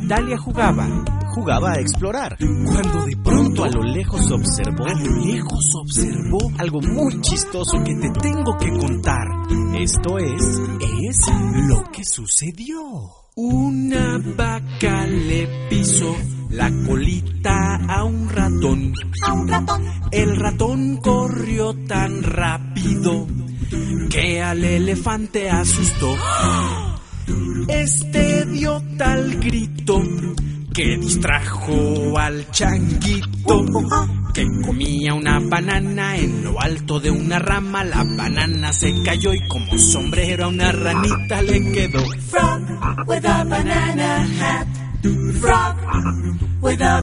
Italia jugaba a explorar, cuando de pronto a lo lejos observó algo muy chistoso que te tengo que contar. Esto es lo que sucedió. Una vaca le pisó la colita a un ratón. El ratón corrió tan rápido que al elefante asustó. Este dio tal grito que distrajo al changuito, que comía una banana en lo alto de una rama. La banana se cayó y como sombrero a una ranita le quedó. Frog with a banana hat. Frog with a